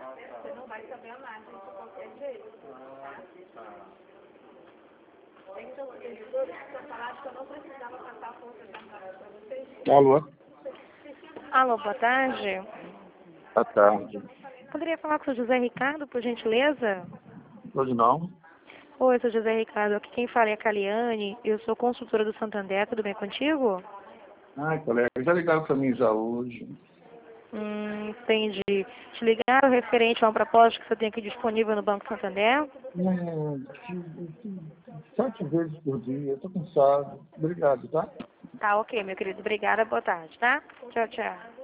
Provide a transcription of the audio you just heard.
Você não vai saber a margem de qualquer jeito, tá? Então, vocês tinham falado que eu não precisava passar a força da marca para vocês. Alô? Alô, boa tarde. Boa tarde. Poderia falar com o José Ricardo, por gentileza? Hoje não? Oi, sou José Ricardo. Aqui quem fala é a Caliane. Eu sou consultora do Santander. Tudo bem contigo? Ai, colega, já ligaram para mim já hoje. Entendi. Te ligaram referente a um propósito que você tem aqui disponível no Banco Santander? 7 vezes por dia, eu tô cansado. Obrigado, tá? Tá, ok, meu querido. Obrigada. Boa tarde, tá? Tchau, tchau.